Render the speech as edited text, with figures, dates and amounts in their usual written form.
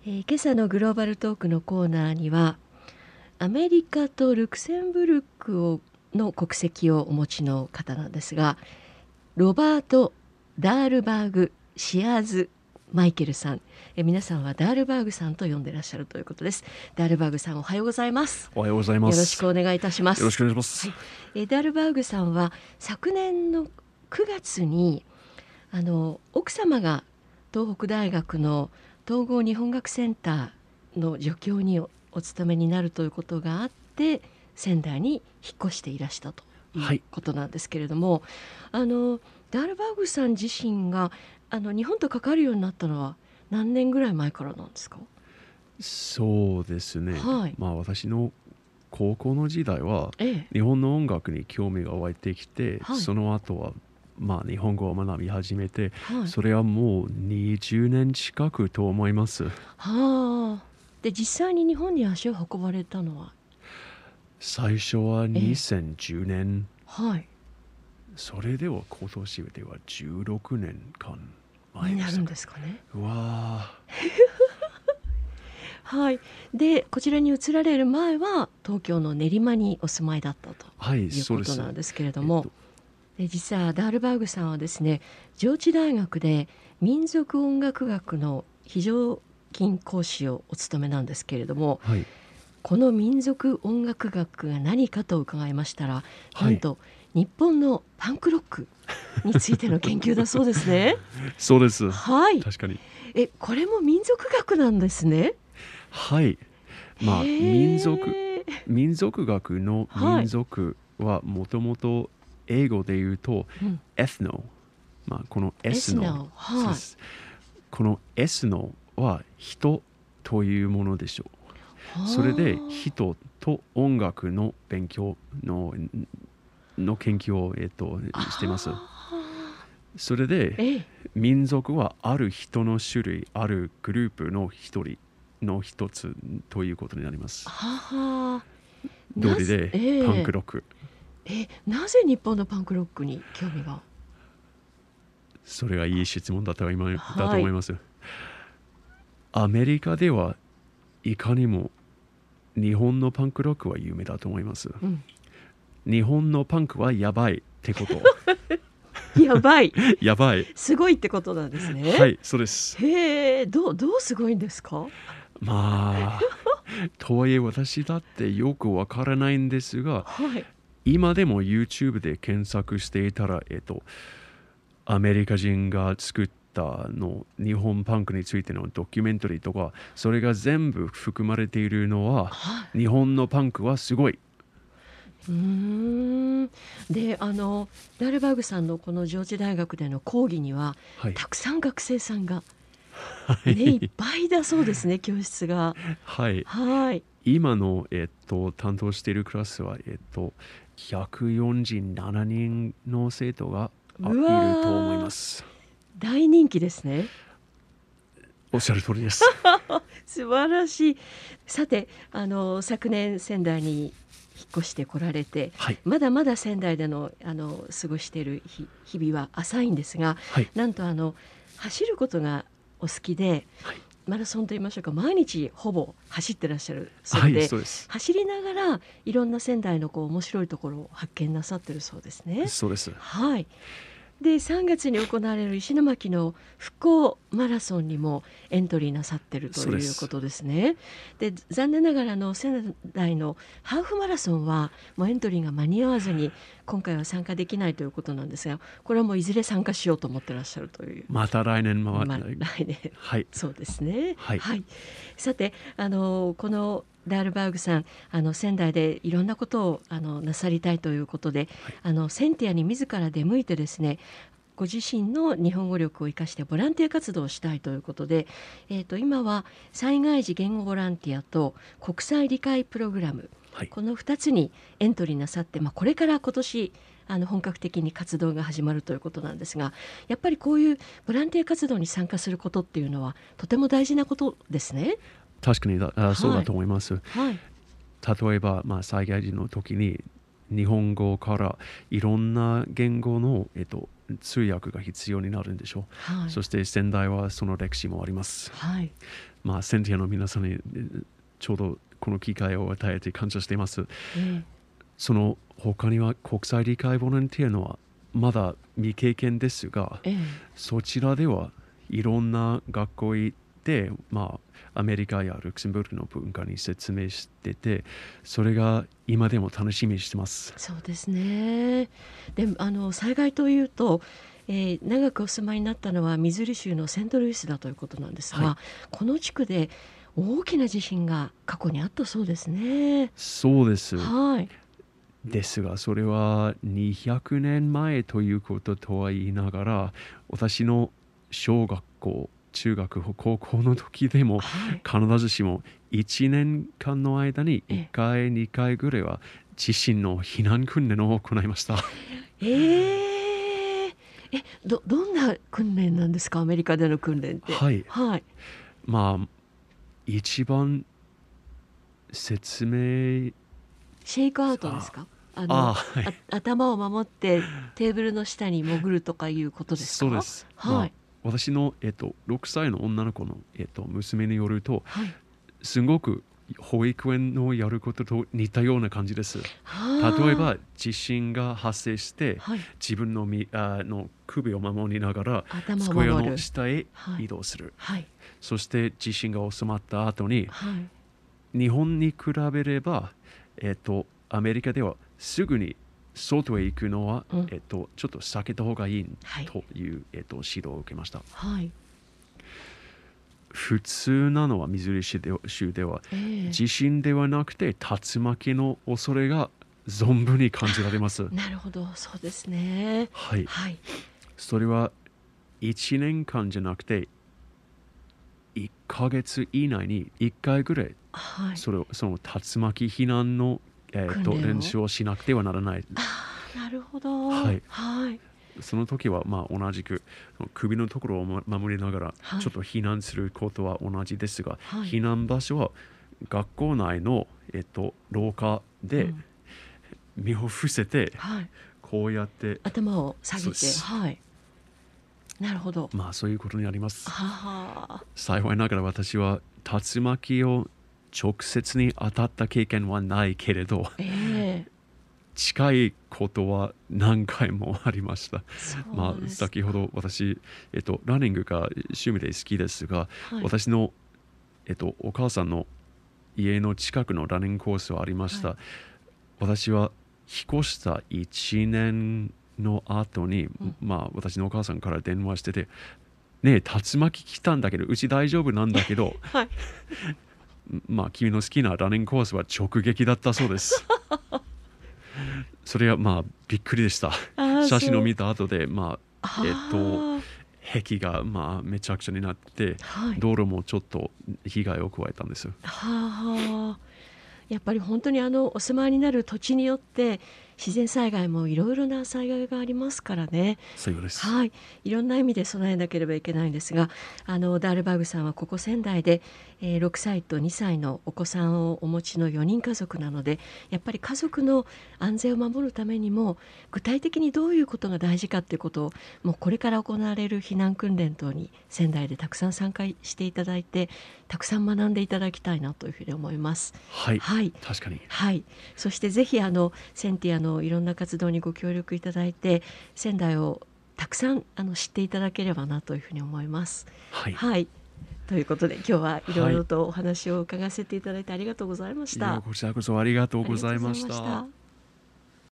今朝のグローバルトークのコーナーにはアメリカとルクセンブルクの国籍をお持ちの方なんですが、ロバート・ダールバーグ・シアーズ・マイケルさん、皆さんはダールバーグさんと呼んでらっしゃるということです。ダールバーグさん、おはようございます。 おはようございます。 よろしくお願いいたします。 よろしくお願いします。 はい、ダールバーグさんは昨年の9月に奥様が東北大学の統合日本学センターの助教にお勤めになるということがあって仙台に引っ越していらしたということなんですけれども、ダールバーグさん自身が日本と関わるようになったのは何年ぐらい前からなんですか？ そうですね、私の高校の時代は、日本の音楽に興味が湧いてきて、その後は日本語を学び始めて、それはもう20年近くと思います。 で実際に日本に足を運ばれたのは最初は2010年、それでは今年では16年間前になるんですかね。 うわでこちらに移られる前は東京の練馬にお住まいだったということなんですけれども、で実はダールバーグさんはですね、上智大学で民族音楽学の非常勤講師をお務めなんですけれども、この民族音楽学が何かと伺いましたら、なんと日本のパンクロックについての研究だそうですね。 そうです。確かに。 これも民族学なんですね。 民族学の民族はもともと英語で言うと、エスノ、このエスノ、このエスノは人というものでしょう。それで人と音楽の勉強の研究を、しています。それで、民族はある人の種類、あるグループの一人の一つということになります。道理で、パンクロック。 なぜ日本のパンクロックに興味が？ それがいい質問だと思います。アメリカではいかにも日本のパンクロックは有名だと思います。日本のパンクはやばいってこと。 やばい。 やばい。 すごいってことなんですね。 はい、そうです。 どうすごいんですか？ とはいえ私だってよくわからないんですが、今でも YouTube で検索していたら、アメリカ人が作った日本パンクについてのドキュメンタリーとか、それが全部含まれているのは、日本のパンクはすごい。 でダールバーグさんのこの上智大学での講義には、たくさん学生さんが、いっぱいだそうですね、教室が。 今の、担当しているクラスは、147人の生徒がいると思います。 大人気ですね。 おっしゃる通りです。 素晴らしい。さて昨年仙台に引っ越してこられて、まだまだ仙台での過ごしている日々は浅いんですが、なんと走ることがお好きで、マラソンといいましょうか、毎日ほぼ走ってらっしゃるそうで、走りながらいろんな仙台の面白いところを発見なさってるそうですね。 そうです。 で3月に行われる石巻の復興マラソンにもエントリーなさってるということですね。で残念ながら仙台のハーフマラソンはもうエントリーが間に合わずに今回は参加できないということなんですが、これはもういずれ参加しようと思ってらっしゃるという。 また来年も、 来年、そうですね。さてこのダールバーグさん仙台でいろんなことをなさりたいということで、センティアに自ら出向いてですね、ご自身の日本語力を生かしてボランティア活動をしたいということで、今は災害時言語ボランティアと国際理解プログラム、この2つにエントリーなさって、これから今年本格的に活動が始まるということなんですが、やっぱりこういうボランティア活動に参加することっていうのはとても大事なことですね。 確かにそうだと思います。例えば、災害時の時に日本語からいろんな言語の、通訳が必要になるんでしょう、はい、そして仙台はその歴史もあります、はい、センティアの皆さんにちょうどこの機会を与えて感謝しています、その他には国際理解ボランティアのはまだ未経験ですが、そちらではいろんな学校行って、アメリカやルクセンブルクの文化に説明してて、それが今でも楽しみにしてます。 そうですね。で災害というと、長くお住まいになったのはミズーリ州のセントルイスだということなんですが、はい、この地区で大きな地震が過去にあったそうですね。 そうです。 はい。 ですが、それは200年前ということとは言いながら、私の小学校中学高校の時でも、必ずしも1年間の間に1回2回ぐらいは地震の避難訓練を行いました。 どんな訓練なんですか、アメリカでの訓練って。 はい、はい、一番説明シェイクアウトですか。頭を守ってテーブルの下に潜るとかいうことですか。 そうです。はい。私の、6歳の女の子の、娘によると、はい、すごく保育園のやることと似たような感じです。例えば地震が発生して、はい、自分の首を守りながら机の下へ移動する、はい、そして地震が収まった後に、はい、日本に比べれば、アメリカではすぐに外へ行くのは、ちょっと避けた方がいいという、指導を受けました。はい、普通なのはミズーリ州では、地震ではなくて竜巻の恐れが存分に感じられます。 なるほど、そうですね。 はい。はい、それは1年間じゃなくて1ヶ月以内に1回ぐらい、はい、その竜巻避難の練習をしなくてはならない。 なるほど。 はい。はい。その時は同じく首のところを守りながらちょっと避難することは同じですが、はい、避難場所は学校内の、廊下で身を伏せて、こうやって頭を下げて、はい。なるほど。 そういうことになります。幸いながら私は竜巻を直接に当たった経験はないけれど、近いことは何回もありました。先ほど私、ランニングが趣味で好きですが、はい、私の、お母さんの家の近くのランニングコースはありました。はい、私は引っ越した1年の後に、私のお母さんから電話してて、ねえ、竜巻来たんだけど、うち大丈夫なんだけど、はい、君の好きなランニングコースは直撃だったそうです。それはびっくりでした。写真を見た後で、壁がめちゃくちゃになって、はい、道路もちょっと被害を加えたんです。 やっぱり本当にお住まいになる土地によって自然災害もいろいろな災害がありますからね。 そうです。 はい、いろんな意味で備えなければいけないんですが、ダールバーグさんはここ仙台で、6歳と2歳のお子さんをお持ちの4人家族なので、やっぱり家族の安全を守るためにも具体的にどういうことが大事かっていうことを、もうこれから行われる避難訓練等に仙台でたくさん参加していただいて、たくさん学んでいただきたいなというふうに思います。 はい、はい、確かに。 はい、そしてぜひセンティアのいろんな活動にご協力いただいて、仙台をたくさん知っていただければなというふうに思います。はい、はい、ということで今日はいろいろとお話を伺わせていただいてありがとうございました。 こちらこそありがとうございました。